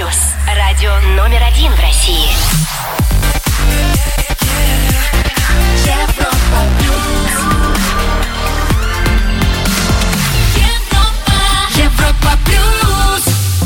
Радио номер 1 в России. Европа плюс. Европа плюс.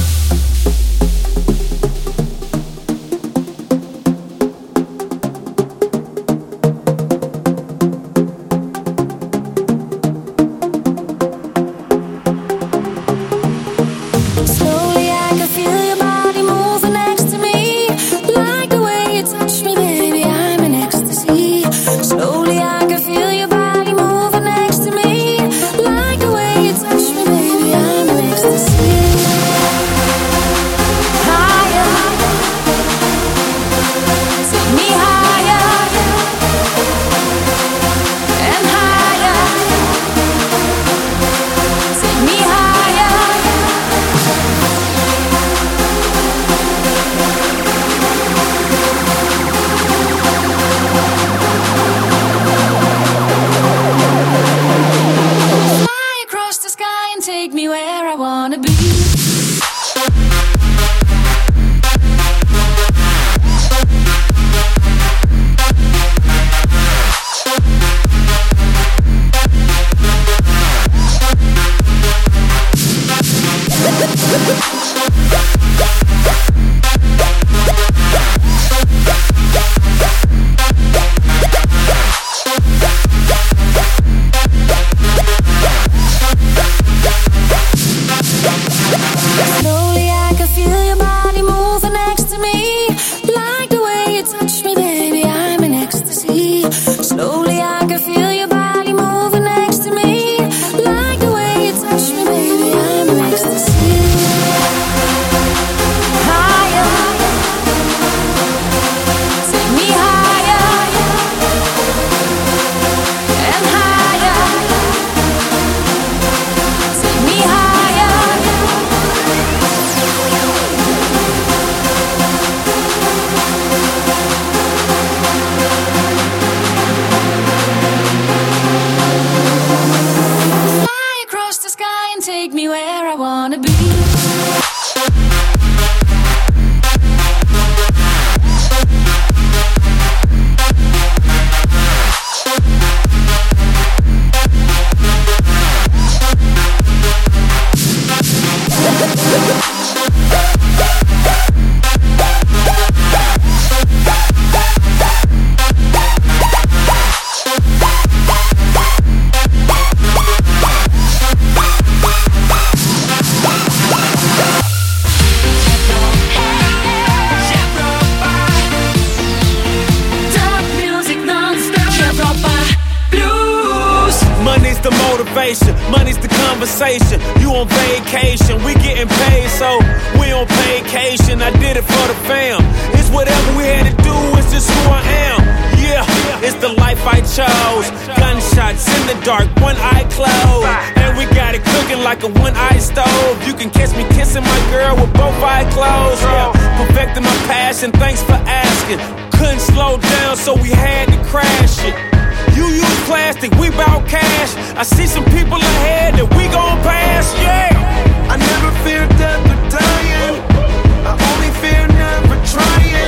Money's the conversation. You on vacation, we getting paid, so we on vacation. I did it for the fam. It's whatever we had to do, it's just who I am. Yeah, it's the life I chose. Gunshots in the dark, one eye closed, and we got it cooking like a one-eye stove. You can catch me kissing my girl with both eyes closed. Yeah, perfecting my passion, thanks for asking. Couldn't slow down, so we had to crash it. You use plastic, we bout cash. I see some people ahead that we gon' pass, yeah. I never fear death or dying. I only fear never trying.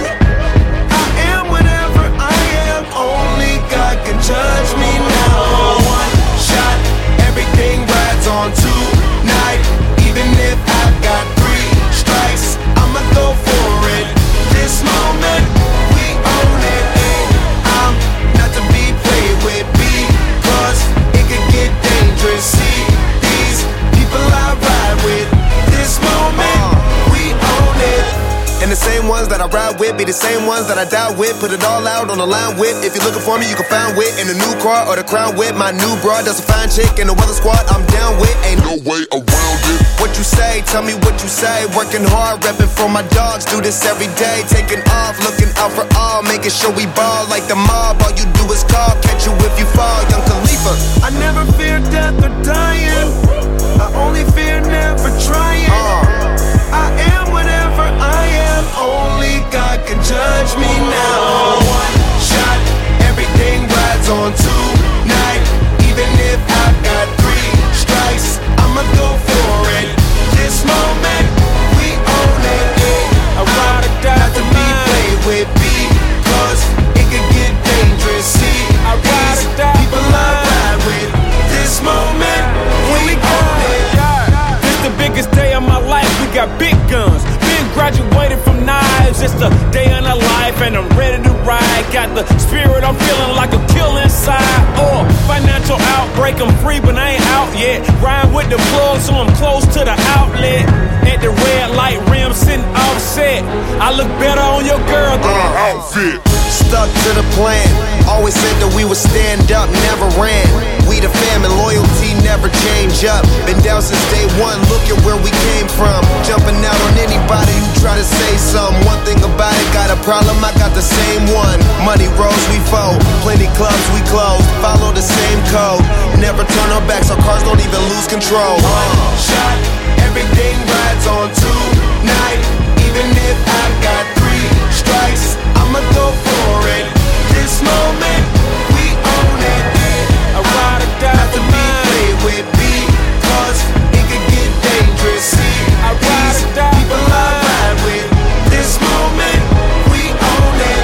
I am whatever I am. Only God can judge me now. One shot, everything rides on tonight. Even if I've got 3 strikes, I'ma go for it. This moment, we own it. I'm not to be played with, because it could get dangerous. See these people I ride with. This moment, we own it. And the same ones that I ride with be the same ones that I die with. Put it all out on the line with. If you're looking for me, you can find wit in the new car or the crown with. My new broad, that's a fine chick in the weather squad. I'm down with, ain't no way around it. What you say? Tell me what you say. Working hard, repping for my dogs. Do this every day. Taking off, looking out for all, making sure we ball like the mob. All you do is call, catch you if you fall. Young Khalifa. I never fear death or dying. I only fear never trying. I am whatever I am. Only God can judge me now. One shot, everything rides on tonight. Even if I've got 3 strikes, I'ma go for it. This moment, we own it. the plug, so I'm close to the outlet. At the red light rim, sitting offset. I look better on your girl than her outfit. Stuck to the plan. Always said that we would stand up, never ran. We the fam and loyalty never change up. Been down since day one, look at where we came from. Jumping out on anybody who try to say something. One thing about it, got a problem, I got the same one. Money rolls, we fold. Plenty clubs, we close. Follow the same code. Never turn our backs, our cars don't even lose control. Shot, everything rides on tonight. Even if I got 3 strikes, I'ma go for it. This moment, we own it. I ride or die Not to be played with because it could get dangerous. See, I ride or die people I ride with. This moment, we own it.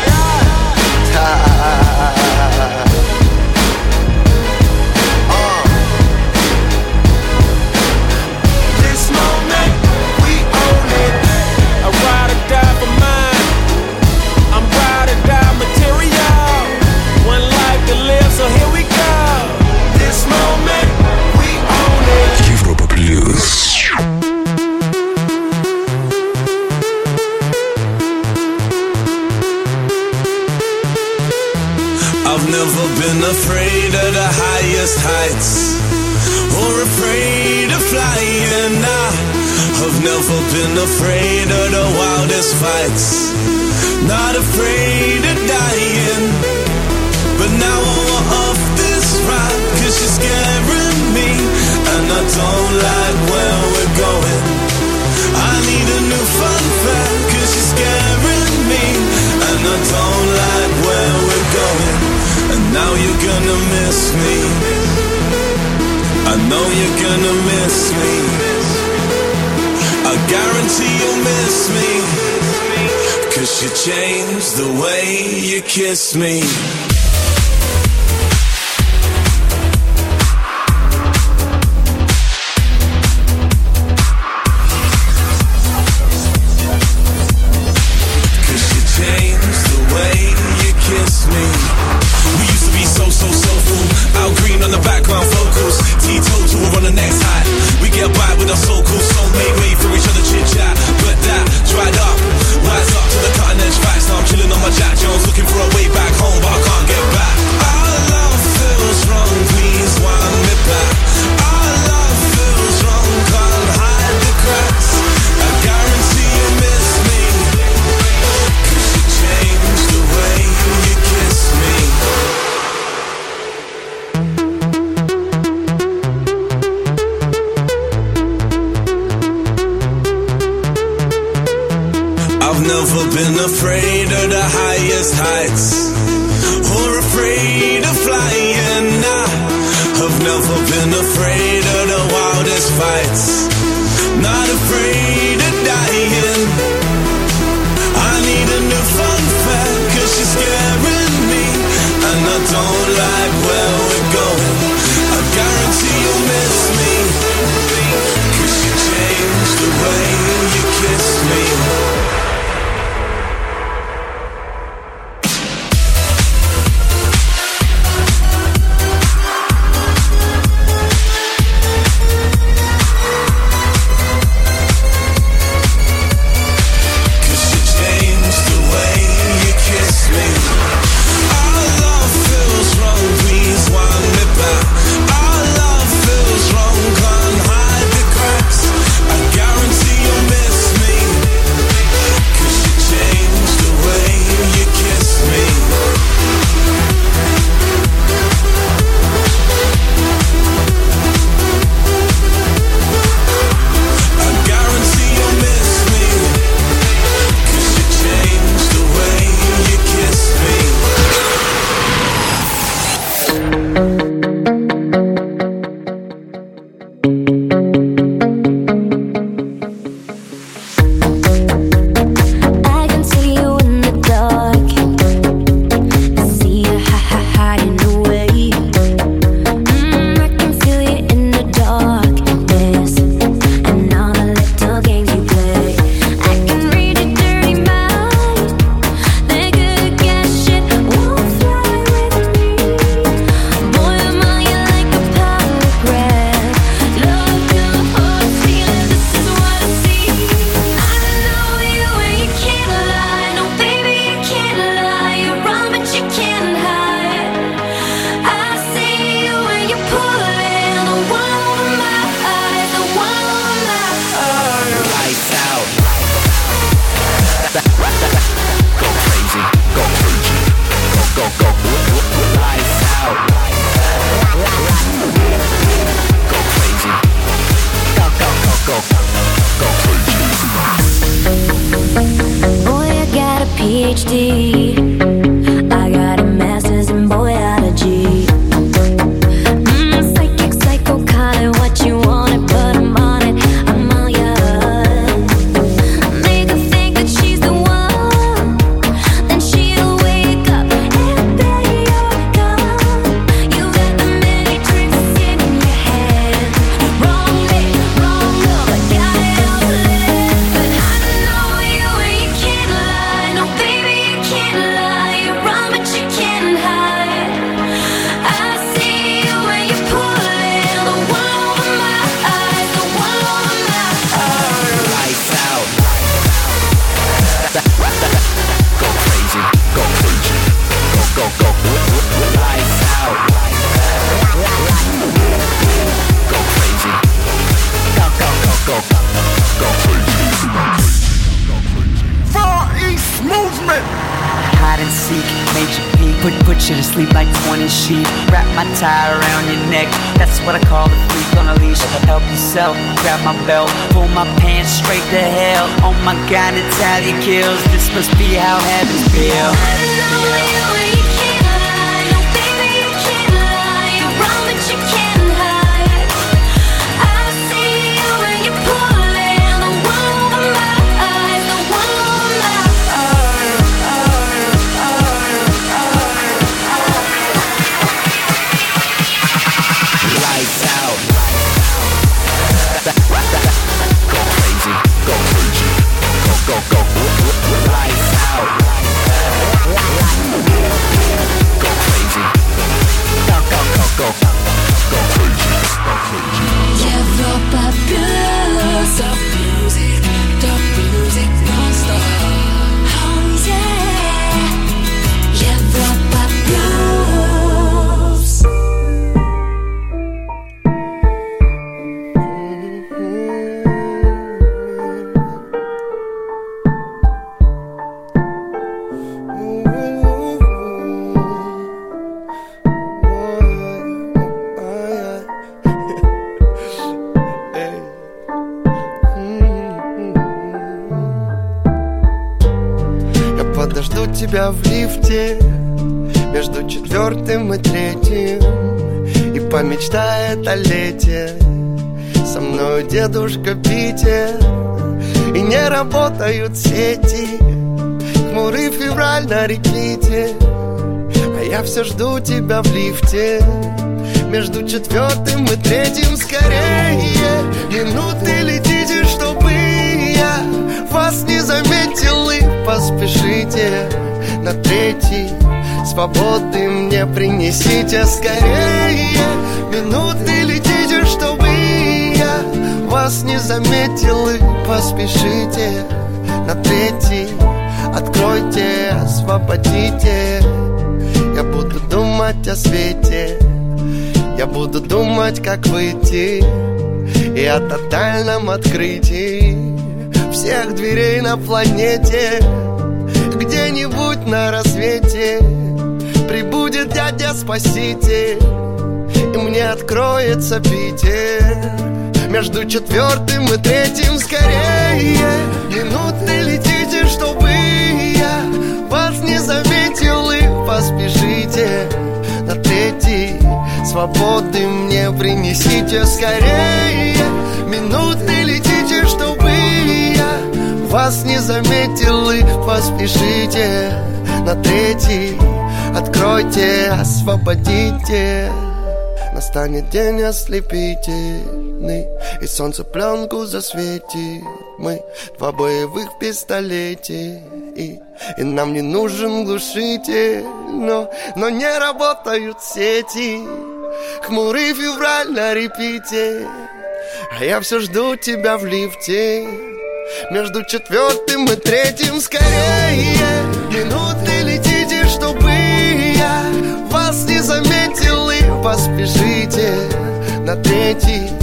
This moment, we own it. I ride or die for mine. I'm ride or die material. One life to live, so here we go. This moment, we own it. Европа Плюс. I've never been afraid of the highest heights or afraid of flying. I've never been afraid of the wildest fights, not afraid of dying. But now I'm off this ride, 'cause you're scaring me, and I don't like where we're going. I need a new fun fact, 'cause you're scaring me, and I don't like where we're going. And now you're gonna miss me. I know you're gonna miss me. I guarantee you'll miss me, 'cause you changed the way you kiss me. PhD. I got a master's in biology. Psychic, psycho, call it what you want it, but I'm on it, I'm all yours. Make her think that she's the one, then she'll wake up and bet you're gone. You got the matrix in your head. Wrong day, wrong love, I got it all lit. But I know you and you can't lie. No, baby, you can't lie. You run, but you can't hide. I see you when you pull it. The one over my eyes, the one over my eyes. Lights out. Go crazy, go crazy, go, go, go. Lights out. Go crazy, go, go, go, go crazy. Far East Movement. Hide and seek, major peak, put you to sleep like 20 sheep. Wrap my tie around your neck, that's what I call the freak on a leash. Help yourself, grab my belt, pull my pants straight to hell. Oh my God, Natalia kills, this must be how heavens feel. I know you and you can't lie. No, baby, you can't lie. You run, but you can't hide. I see you when you pull it. The one over my eyes, the one over my Lights out. Go crazy, go crazy, go, go, go. Lights out. Go crazy, go, go, go, go. Go crazy, go crazy. Европа плюс. Топ мьюзик non-stop. Oh yeah. Европа плюс. Я подожду тебя в лифте между 4 и 3 и помечтает о лете. Со мной дедушка Питер, и не работают сети. Хмурый февраль на репите, а я все жду тебя в лифте между 4 и 3. Скорее, минуты летите, чтобы я вас не заметил, и поспешите на 3. Свободы мне принесите скорее. Минуты летите, чтобы я вас не заметил, и поспешите на 3. Откройте, освободите. Я буду думать о свете, я буду думать, как выйти, и о тотальном открытии всех дверей на планете. Где-нибудь на рассвете прибудет дядя-спаситель, и мне откроется Питер между 4 и 3. Скорее, минуты летите, чтобы я вас не заметил, и поспешите на 3. Свободы мне принесите скорее. Минуты летите, чтобы я вас не заметил, и поспешите на 3. Откройте, освободите. Настанет день ослепительный, и солнце пленку засветит. Мы 2 боевых пистолете, и нам не нужен глушитель. Но не работают сети. Хмурый февраль на репите, а я все жду тебя в лифте между 4 и 3. Скорее, минуты летите, чтобы я вас не заметил, и поспешите на 3.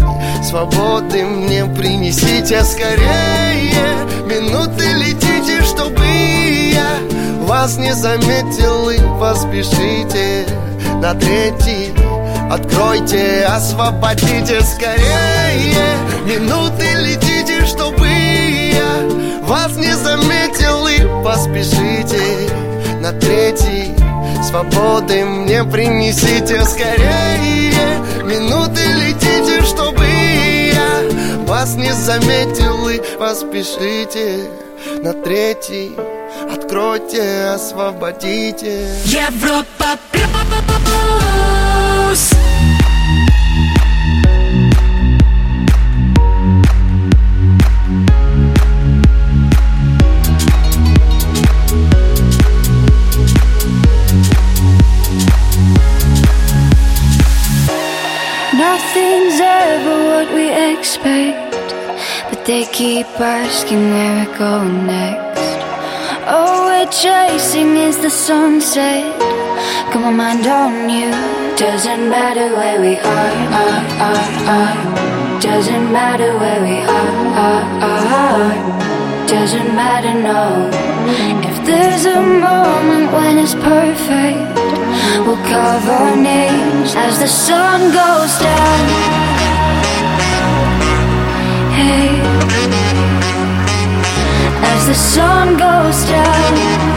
Свободы мне принесите скорее. Минуты летите, чтобы я вас не заметил, и поспешите на 3. Откройте, освободите скорее. Минуты летите, чтобы я вас не заметил, и поспешите поспешите на третий. Свободы мне принесите скорее. Минуты летите, чтобы я вас не заметил. И поспешите на третий. Откройте, освободите. Европа плюс. Nothing's ever what we expect, but they keep asking where we're going next. All we're chasing is the sunset. Got my mind on you. Doesn't matter where we are. Doesn't matter where we are. Doesn't matter, no. If there's a moment when it's perfect, we'll carve our names as the sun goes down. Hey, as the sun goes down.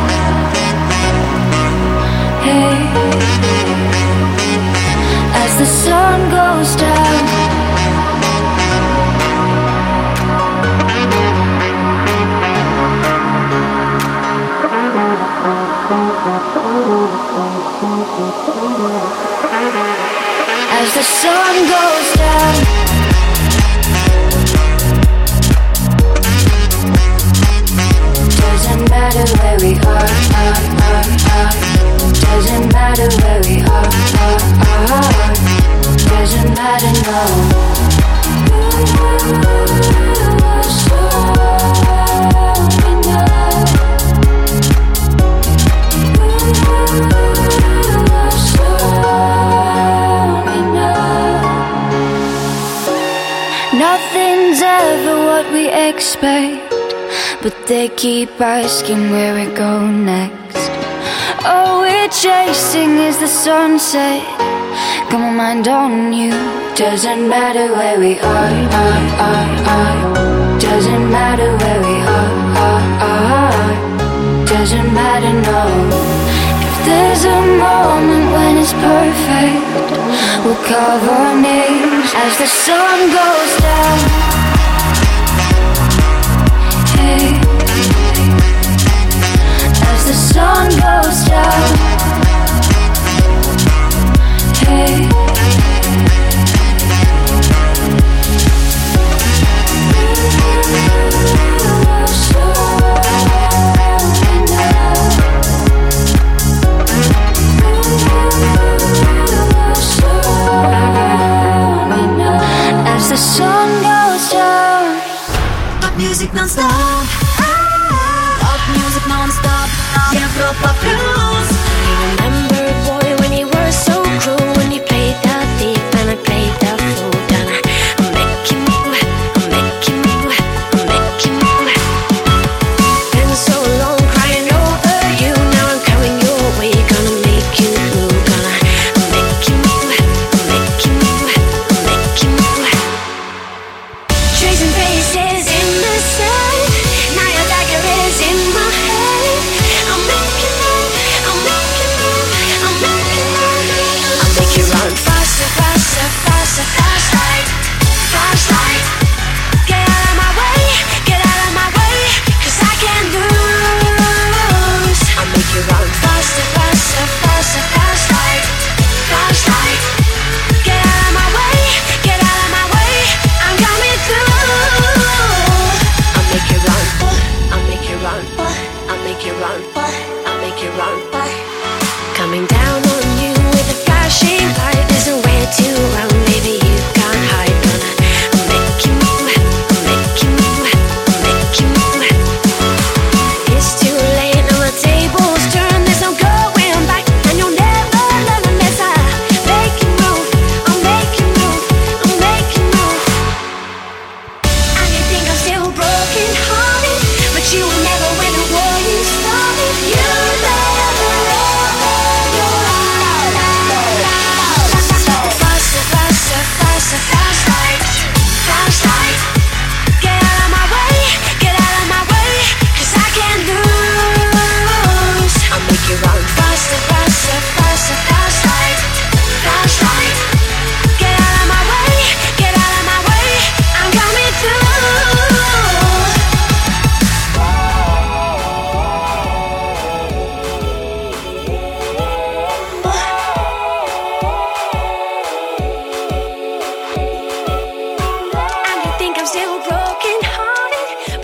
Hey, as the sun goes down. As the sun goes down. Doesn't matter where we are. Doesn't matter where we are. Doesn't matter, no. Nothing's ever what we expect, but they keep asking where we go next. All we're chasing is the sunset. Got my mind on you. Doesn't matter where we are. Doesn't matter where we are. Doesn't matter, no. If there's a moment when it's perfect, we'll carve our names as the sun goes down. Hey, as the sun goes down. Hey, as the sun goes down. Pop music non-stop. Pop music non-stop. Европа плюс. I remember, boy, when you were so cruel, when you played the thief and I played the fool. Gonna make you move, I'll make you move, I'll make you move. Been so long crying over you, now I'm coming your way. Gonna make you move, gonna make you move, I'll make you move, I'll make you move. Tracing faces in the sun, now your dagger is in my head. I'll make you move, I'll make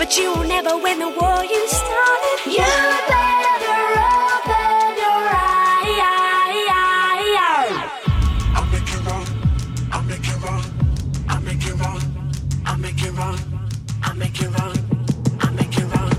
but you will never win the war you started. You better open your eyes. I'll make it wrong. I'll make it wrong. I'll make it wrong. I'll make it wrong. I'll make it wrong. I'll make it wrong.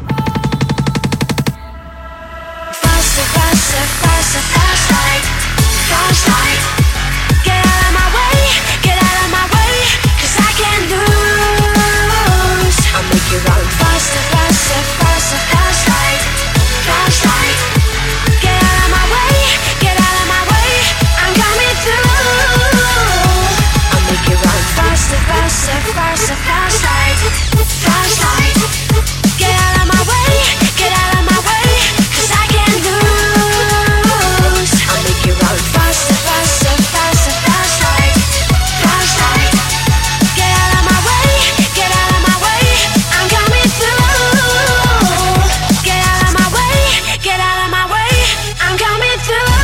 Faster, faster, faster, fast light, fast light. Get out of my way, get out of my way, 'cause I can't lose. I'll make it run faster, faster, faster, fast light, fast light. Get out of my way, get out of my way, I'm coming through. I'll make it run faster, faster, faster, fast light, fast light. Get out of my way, get out of my way, 'cause I can't lose. I'll make it run faster, faster, faster, fast light, fast light. Get out of my way, get out of my way, I'm coming through. Get out of my way, get out of my way, I'm coming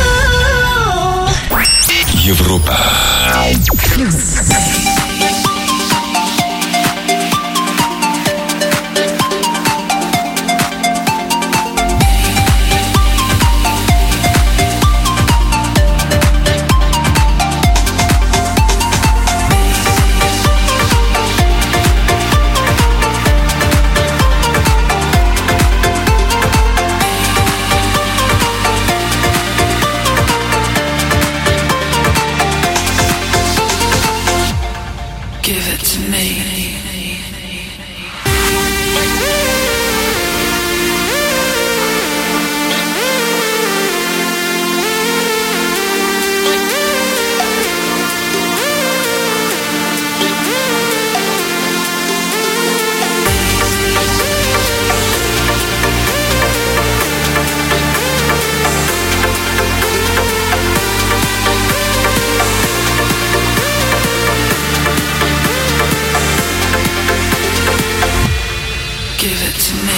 through. Европа плюс. Give it to me. Give it to me.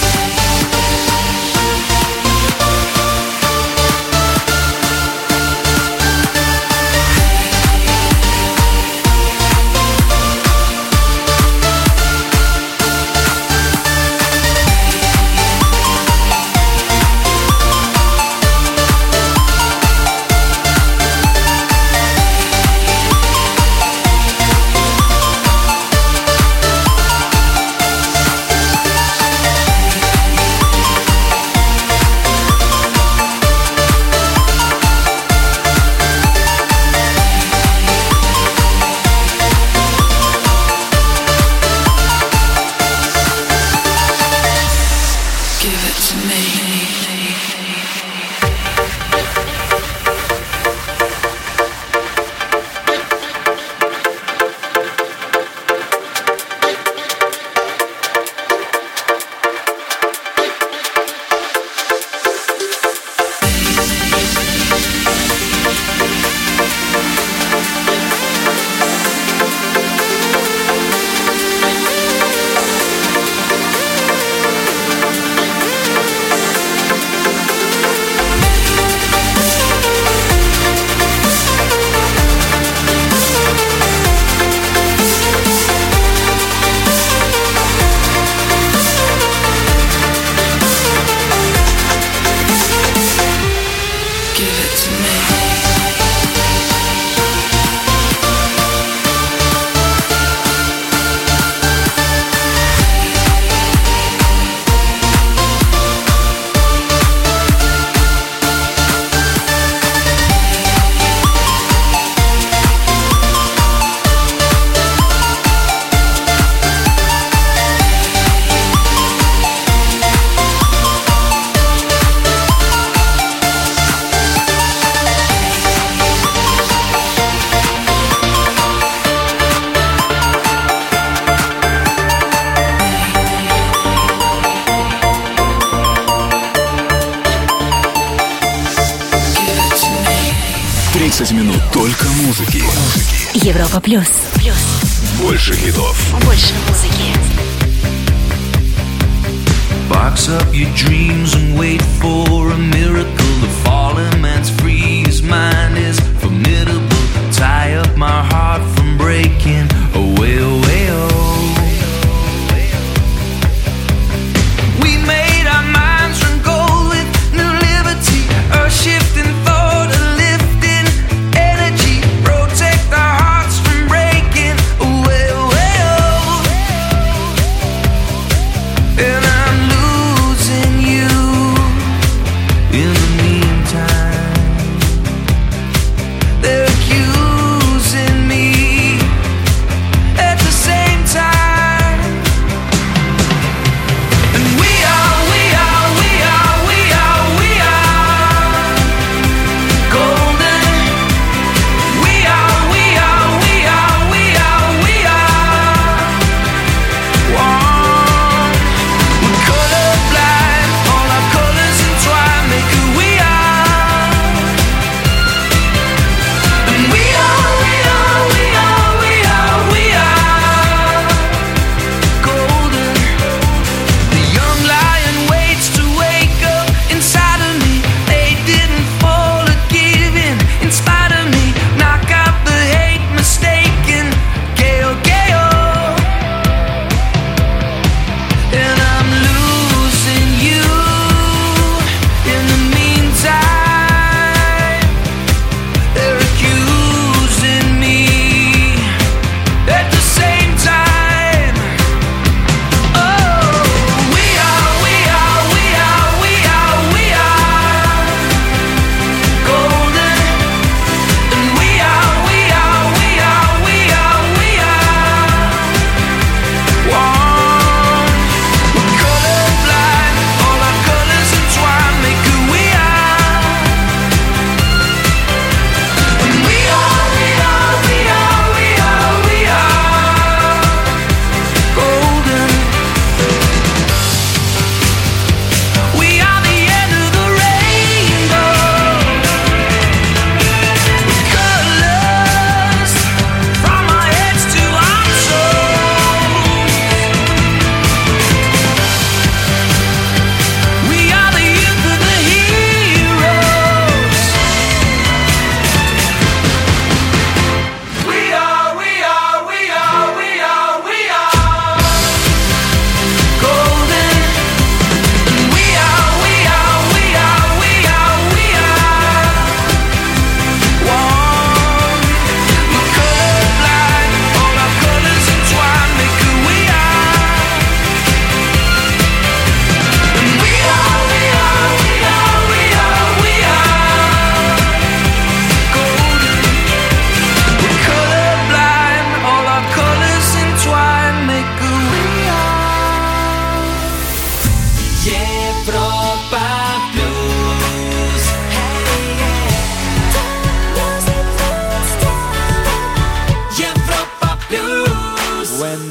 Give it to me. Give it to me. Минут только музыки. Европа плюс. Больше хитов. Больше музыки. Box up your dreams and wait for a miracle. The fallen man's free, his mind is formidable. Tie up my heart from breaking away, away, oh.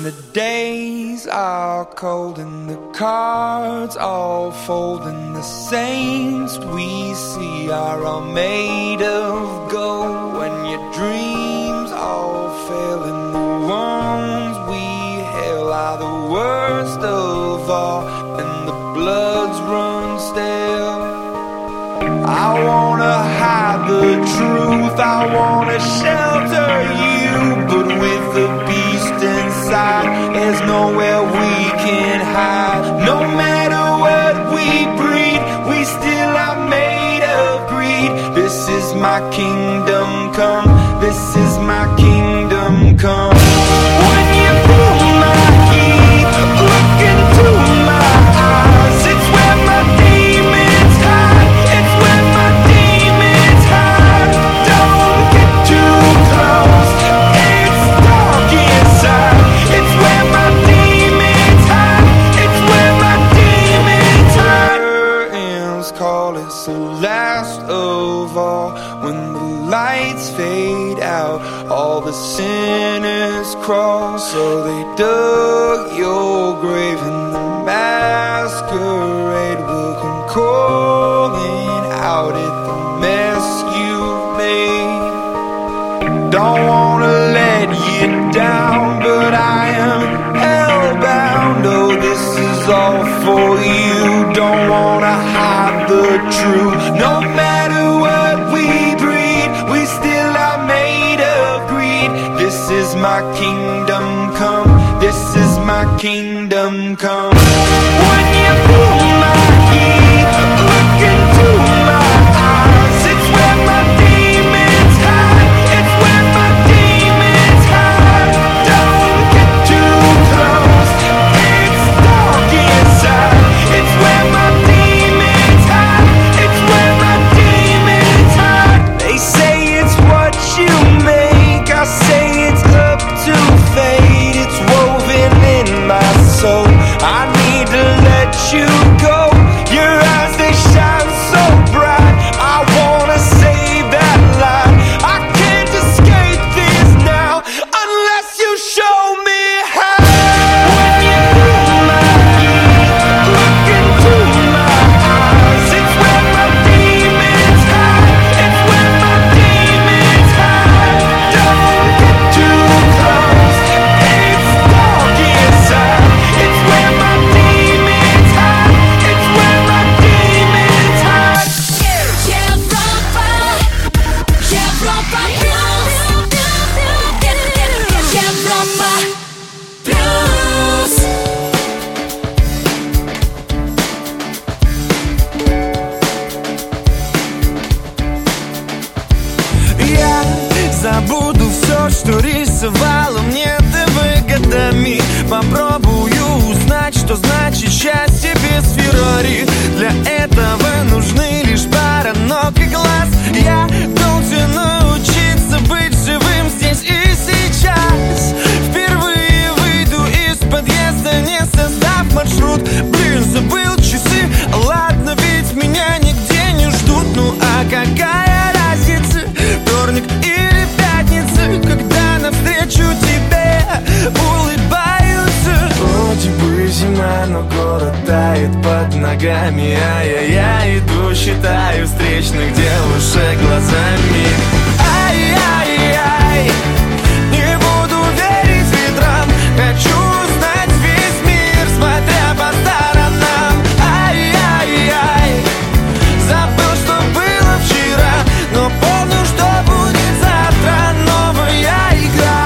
the days are cold and the cards all fold, and the saints we see are all made of gold. When your dreams all fail and the ones we hail are the worst of all, and the bloods run stale. I wanna hide the truth, I wanna shelter you, but with the beast inside, there's nowhere we can hide. No matter what we breed, we still are made of greed. This is my kingdom come, this is my kingdom come. When you pull my key, look into my eyes, it's where my demons hide, it's where my demons hide. Don't get too close, it's dark inside, it's where my demons hide, it's where my demons hide. Curtains call, it's the last of all. When the lights fade out, all the sinners crawl. So they dug your grave and the masquerade will come calling out at the mess you've made. Don't wanna let you down, but I am hellbound. Oh, this is all for you. Don't wanna hide the truth. No matter what we breed, we still are made of greed. This is my kingdom come, this is my kingdom come. When you pull my key, look into my eyes, it's where my demons hide, it's where my demons hide. Don't get too close, it's dark inside, it's where my demons hide, it's where my demons hide. They say it's what you make, I say it's up to fate. It's woven in my soul, I need to let you go. Your eyes, they shine so bright, I wanna save that light. I can't escape this now unless you show me how. When you pull my key, look into my eyes, it's where my demons hide, it's where my demons hide. Don't get too close, it's dark inside, it's where my demons hide, it's where my demons hide. Европа плюс. Европа плюс. Я забуду все, что рисовало мне ТВ годами. Попробую узнать, что значит счастье без Феррари. Для этого нужны лишь пара ног и глаз. Я должен научиться быть живым здесь и сейчас. Впервые выйду из подъезда, не создав маршрут. Блин, забыл часы, ладно, ведь меня нигде не ждут. Ну а какая разница, вторник или пятница, когда навстречу тебе улыбаются. Вроде бы зима, но город тает под ногами, а я иду, считаю встречных девушек глазами. Ай-яй-яй, не буду верить ветрам, хочу узнать весь мир, смотря по сторонам. Ай-яй-яй, забыл, что было вчера, но помню, что будет завтра. Новая игра.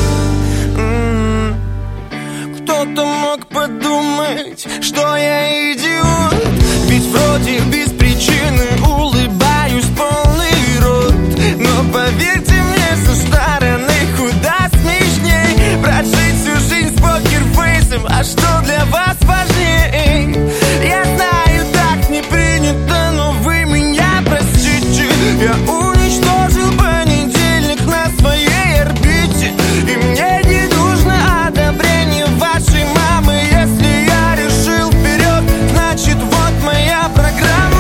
Кто-то мог подумать, что я идиот, ведь вроде без причины улыбаюсь полный рот. Но поверьте мне, со стороны куда смешней прожить всю жизнь с покерфейсом. А что для вас важней? Я знаю, так не принято, но вы меня простите. Я уничтожил понедельник на своей орбите, и мне не нужно одобрение вашей мамы. Если я решил вперед, значит вот моя программа.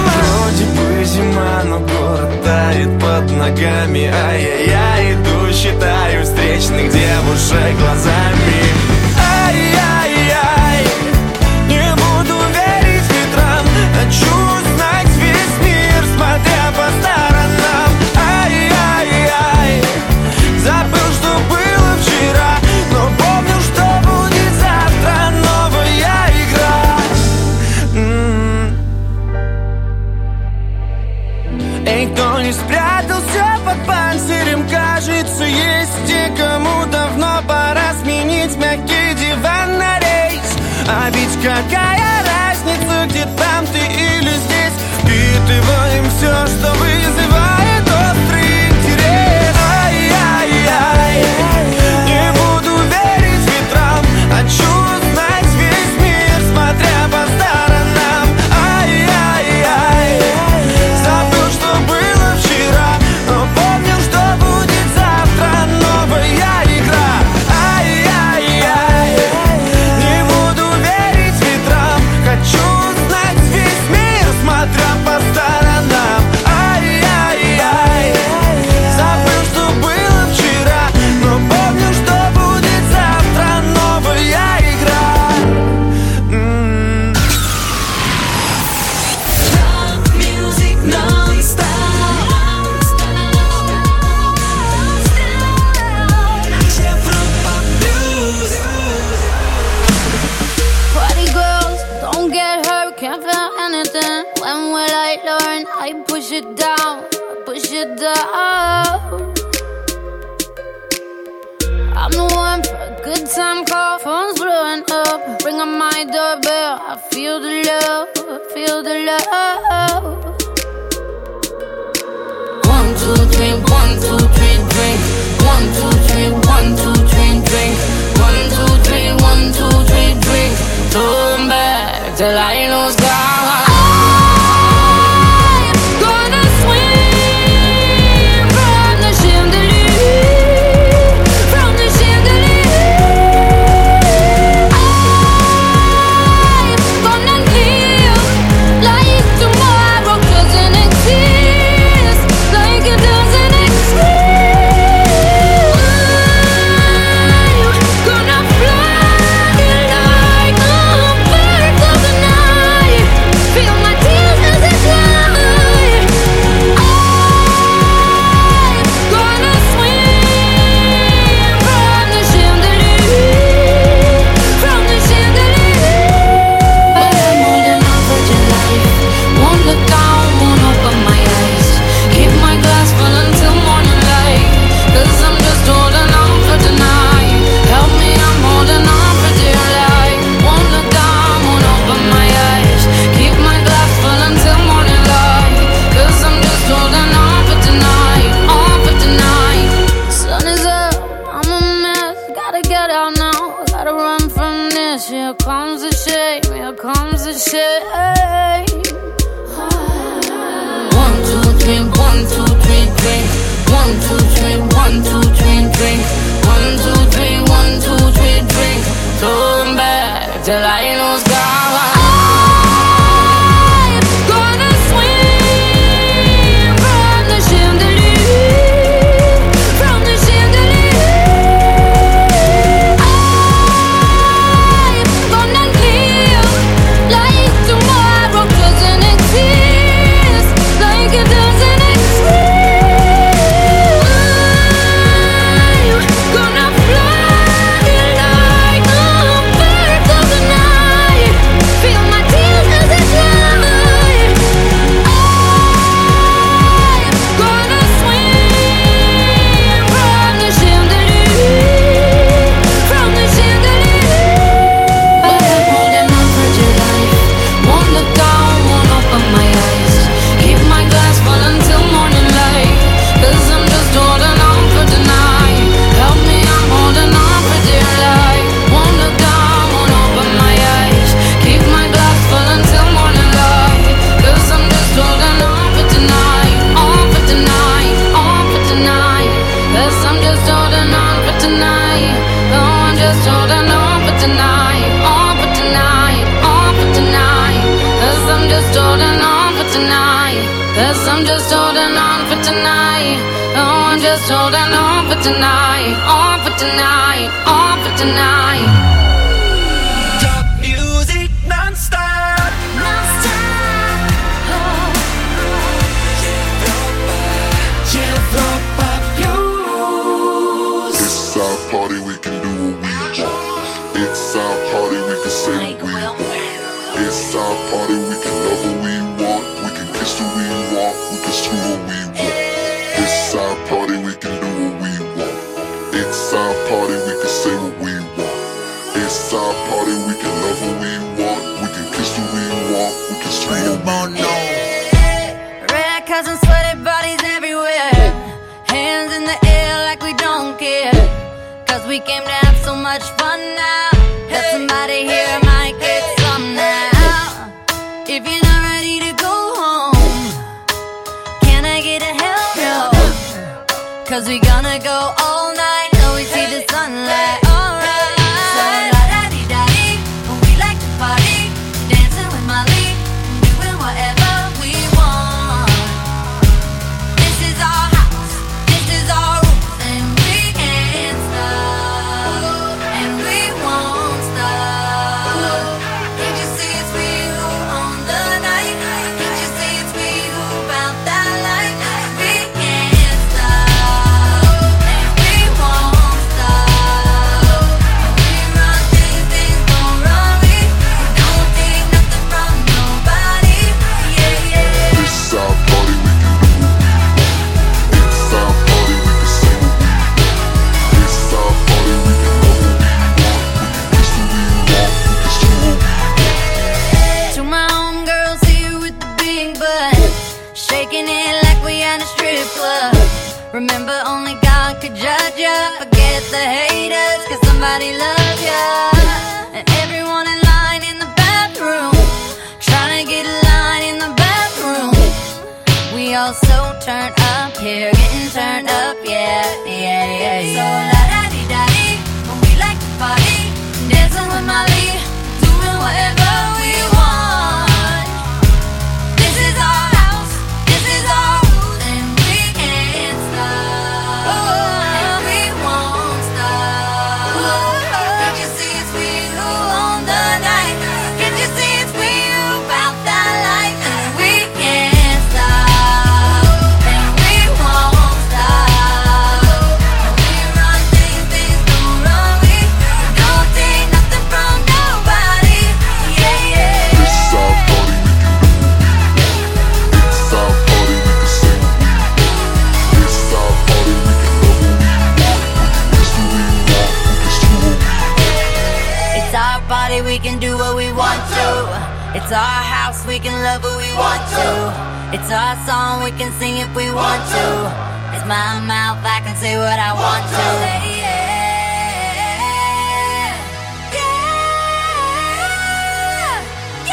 какая разница, где там ты или здесь. Впитываем все, что вызывает острый интерес. Ай-яй-яй, не буду верить ветрам, хочу знать весь мир, смотря по сторонам. Ай-яй-яй, забыл, что было вчера, но помню, что будет завтра. Новая игра. Ай-яй-яй, не буду верить ветрам, хочу знать весь мир, смотря по сторонам. Ай-яй-яй, забыл, что было вчера, но помню, что будет завтра. Новая игра. Music non-stop. Европа плюс. Party girls, don't get hurt, can't feel anything. When will I learn? I push it down, push it down. I'm the one for a good time call, phone's blowing up. Ring on my doorbell, I feel the love, feel the love. 1, 2, 3, 1, 2, 3, drink. 1, 2, 3, 1, 2, 3, drink. 1, 2, 3, 1, 2, 3, drink. Turn back till I lose God. I'm gonna swim from the chandelier, from the chandelier. I'm gonna live like tomorrow doesn't exist, like it doesn't exist. I'm gonna fly like a bird of the night, feel my tears as they fly. I'm gonna swim from the chandelier, from the chandelier. But I'm holding on for your life, won't look down, won't open my eyes. Keep my glass full until morning light, 'cause I'm just holding on for tonight. Help me, I'm holding on for dear life. Won't look down, won't open my eyes. Keep my glass full until morning light, 'cause I'm just holding on for tonight, on for tonight. Sun is up, I'm a mess, gotta get out now, gotta run from this. Here comes the shame, here comes the shame. 1, 2, 3, 1, 2, 3, drink. 1, 2, 3, 1, 2, 3, drink. 1, 2, 3, 1, 2, 3, drink. Turn back till I lose God. I'm gonna swim from the chandelier, from the chandelier. I'm gonna live like tomorrow doesn't exist, like it doesn't exist. I'm gonna fly like a bird of the night, feel my tears as they fly. I'm gonna swim from the chandelier, from the chandelier. But I'm holding on for dear life, won't look down, won't open my eyes. Keep my glass full until morning light, 'cause I'm just holding on for tonight. Help me, I'm holding on for dear life. Won't look down, won't open my eyes. Keep my glass full until morning light, 'cause I'm just holding on for tonight, on for tonight, on for tonight. 'Cause I'm just holding on for tonight. No, I'm just holding on for tonight, on for tonight, on for tonight. 'Cause I'm just holding on for tonight. 'Cause I'm just holding on for tonight. No, I'm just holding on for tonight, on for tonight, on for tonight. Top music non-stop. Европа плюс. It's our party, we can do what we want. It's our party, we can say what we want. It's our party, we can love what we want. We can kiss who we want, we can screw what we want. It's our party, we can do what we want. It's our party, we can say what we want. It's our party, we can love what we want. we came to have so much fun now that somebody here might get some now. If you're not ready to go home, can I get a hell no? 'Cause we gonna go all night till we see the sunlight. Alright. So la-da-dee-da-dee, we like to party, dancing with Molly, doing whatever we want. This is our house, this is our rules, and we can't stop, and we won't stop. Can't you see it's we who own the night? Can't you see it's we who bout that life? We can't stop, and we won't stop. We run things don't run we. Don't take nothing from nobody. Yeah, yeah. This is our party, we can do what we want. It's our party, we can say what we want. This is our party, we can love what we want. We can kiss who we want, we can screw what we want. To my homegirls here with the big butt, shaking it like we at a strip club. Remember, only God could judge ya. Forget the haters, 'cause somebody loves ya. And everyone in line in the bathroom, trying to get a line in the bathroom. We all so turned up here, getting turned up, yeah, yeah, yeah, yeah. So la-da-dee-da-dee, we like to party, dancing with Molly, doing whatever we want. This is our house, this is our rules, and we can't stop, and we won't stop. Can't you see it's we who own the night? Can't you see it's we who bout that life? And we can't stop, and we won't stop. We run things don't run we. Don't take nothing from nobody. Yeah, yeah. This is our party, we can do what we want. It's our party, we can say what we want. This is our party, we can love what we want. We can kiss who we want, we can screw what we want. It's our body, we can do what we want to. It's our house, we can love who we want to. It's our song, we can sing if we want to. It's my mouth, I can say what I want to. Yeah, yeah,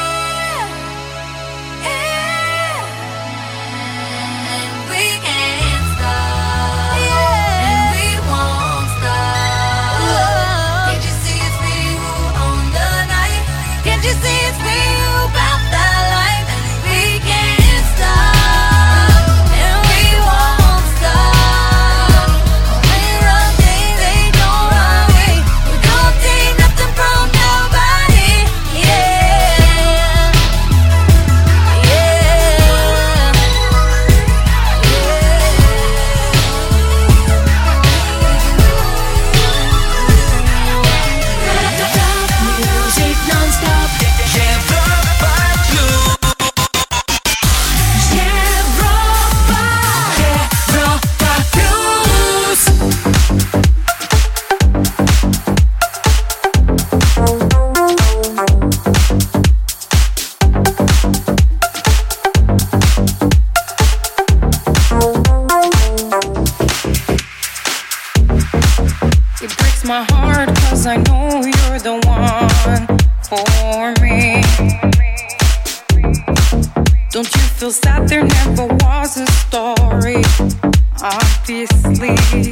yeah. And we can't stop, and we won't stop. Can't you see it's we who own the night? Can't you see it's we who bout that life? And we can't stop, and we won't stop. We run things they don't run we. We don't take nothing from nobody. Yeah, Music non-stop. It breaks my heart 'cause I know you're the one for me. Don't you feel sad there never was a story? Obviously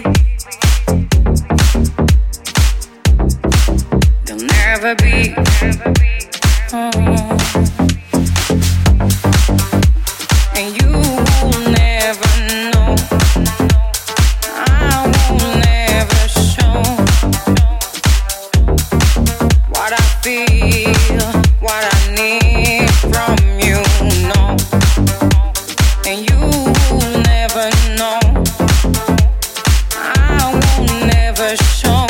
there'll never be. And you will never know. I will never show what I feel, what I need from you, no. And you will never know. I will never show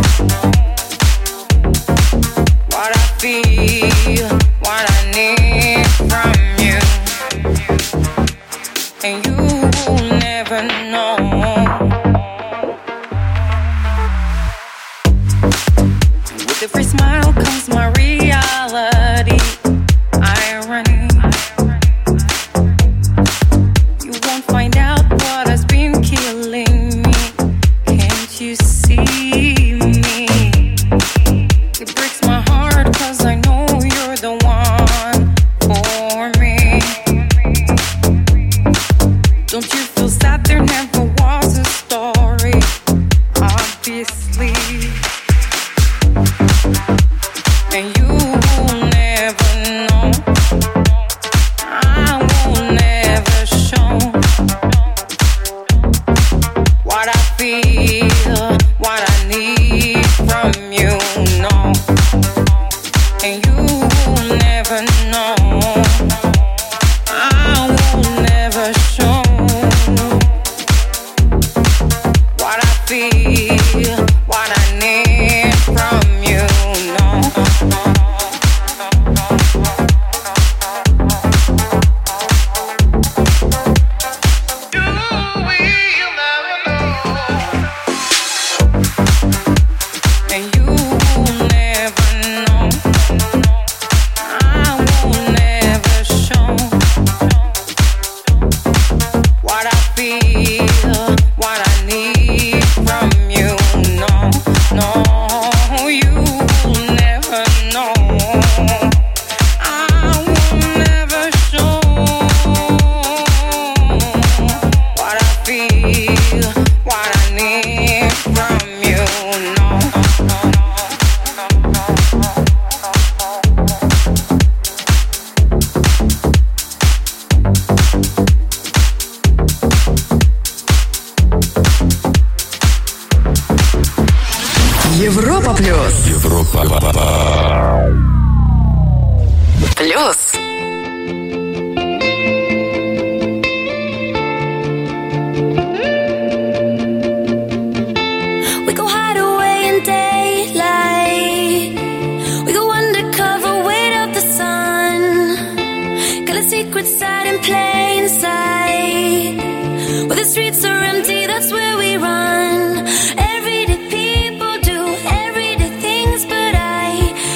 what I feel, what I need from you. And you will never know. With every smile comes my reality. Irony. You won't find out what has been killing me. Can't you see? 'cause I know you're the one for me. Don't you feel sad? There never was a story, obviously. And you will never know. I will never show what I feel, what I need from you, no. And you will never know. I will never show what I feel, what I need from you, no. And you will never know. I will never show what I feel, what I need from you. No, no, you will never know. I will never show what I feel, what I need from you. No. Европа плюс. Европа Плюс. We go hide away in daylight. We go undercover, wait out the sun. Got a secret side in plain sight. Where the streets are empty, that's where we run. Everyday people do everyday things, but I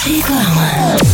Реклама.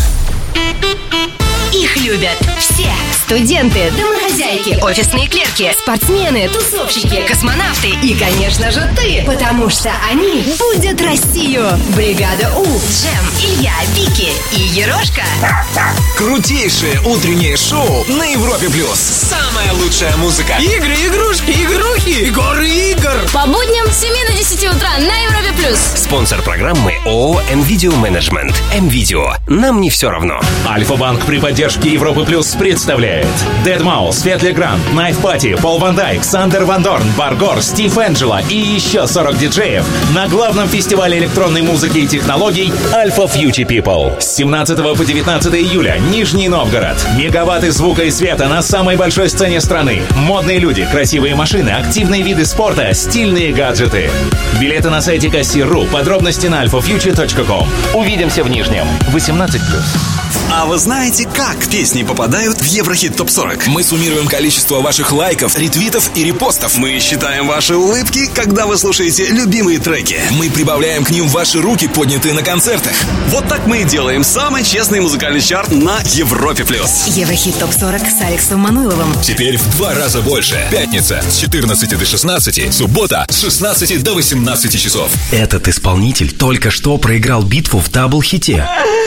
Их любят все. Студенты, домохозяйки, офисные клерки, спортсмены, тусовщики, космонавты и, конечно же, ты. Потому что они будут Россию. Бригада У, Джем, Илья, Вики и Ерошка. Крутейшее утреннее шоу на Европе Плюс. Самая лучшая музыка. Игры, игрушки, игрухи, горы игр. По будням с 7 до 10 утра на Европе Плюс. Спонсор программы ООО «МВидео Менеджмент». МВидео. Нам не все равно. Альфа-банк при поддержке Европы Плюс представляет Deadmau5, Фетли Грант, Найф Пати, Пол Ван Дайк, Сандер Ван Дорн, Баргор, Стив Энджело и еще 40 диджеев на главном фестивале электронной музыки и технологий Alpha Future People. С 17 по 19 июля Нижний Новгород. Мегаватты звука и света на самой большой сцене страны. Модные люди, красивые машины, активные виды спорта, стильные гаджеты. Билеты на сайте Кассир.ру. Подробности на alphafuture.com. Увидимся в Нижнем. 18+. А вы знаете, как песни попадают в Еврохит ТОП-40? Мы суммируем количество ваших лайков, ретвитов и репостов. Мы считаем ваши улыбки, когда вы слушаете любимые треки. Мы прибавляем к ним ваши руки, поднятые на концертах. Вот так мы и делаем самый честный музыкальный чарт на Европе+. Еврохит ТОП-40 с Алексом Мануиловым. Теперь в 2 раза больше. Пятница с 14 до 16, суббота с 16 до 18 часов. Этот исполнитель только что проиграл битву в дабл-хите.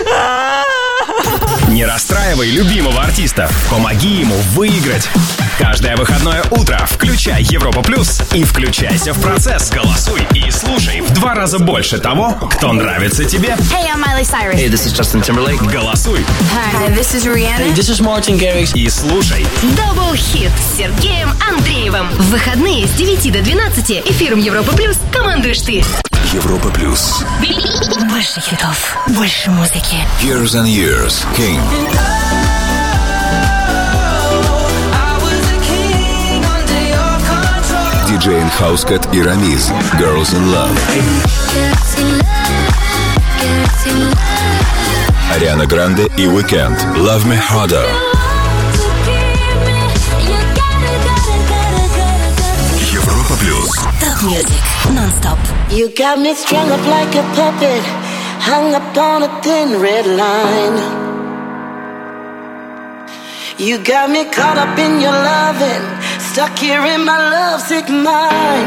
Не расстраивай любимого артиста. Помоги ему выиграть. Каждое выходное утро включай Европа Плюс и включайся в процесс. Голосуй и слушай в 2 раза больше того, кто нравится тебе. Hey, I'm Miley Cyrus. Hey, this is Justin Timberlake. Голосуй. Hi, this is Rihanna. Hey, this is Martin Garrix. И слушай. Дабл-хит с Сергеем Андреевым. В выходные с 9 до 12 эфиром Европа Плюс командуешь ты. Европа Плюс. Больше хитов, больше музыки. Years and Years. King. Диджей Хаускат и Рамиз. Girls in Love. Ариана Гранде и Weekend. Love Me Harder. Европа Плюс. Top music, non-stop. You got me strung up like a puppet, hung up on a thin red line. You got me caught up in your loving, stuck here in my lovesick mind.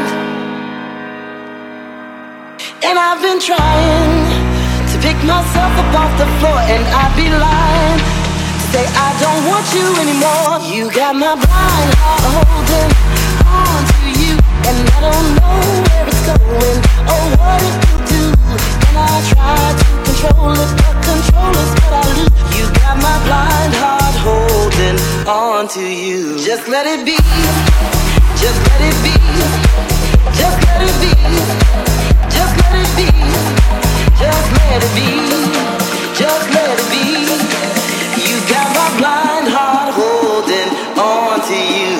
And I've been trying to pick myself up off the floor, and I'd be lying to say I don't want you anymore. You got my blind heart holding on to you, and I don't know where it's going or what it will do. And I try to control it, but control is what I lose. You got my blind heart holding on to you. Just let it be, just let it be, just let it be, just let it be, just let it be, just let it be. You got my blind heart holding on to you.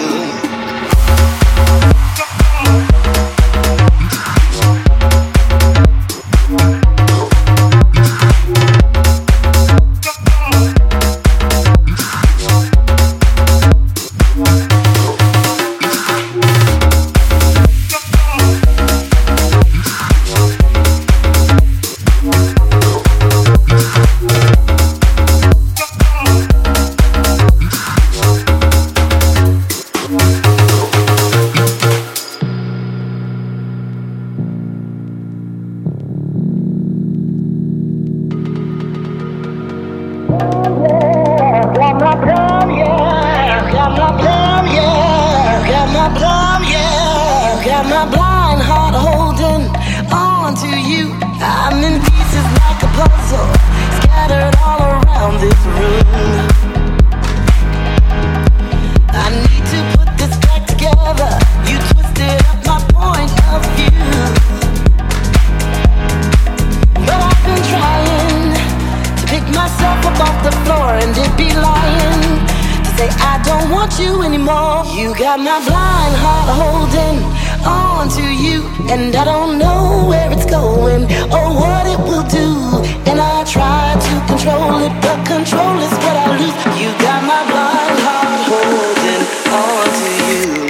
And I don't know where it's going or what it will do. And I try to control it, but control is what I lose. You got my blind heart holding on to you.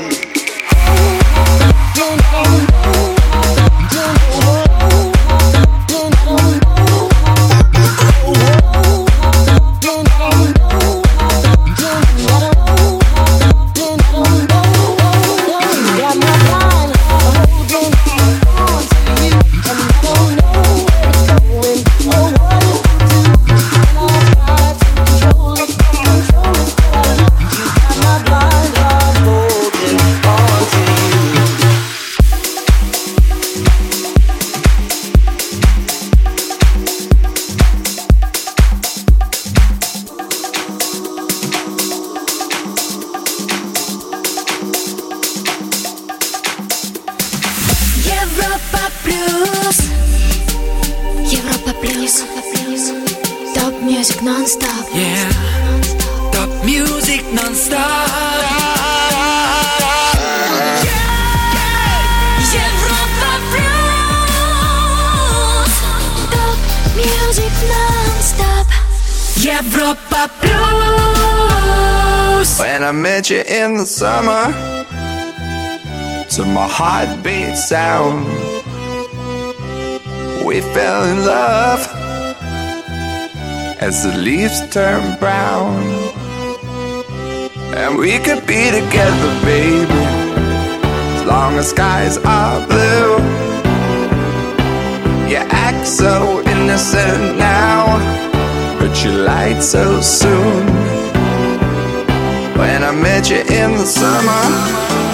Oh, music non-stop. Yeah, top music non-stop. Европа плюс. Топ music non-stop. Европа плюс. When I met you in the summer, to my heartbeat sound, we fell in love as the leaves turn brown. And we could be together, baby, as long as skies are blue. You act so innocent now, but you lied so soon. When I met you in the summer,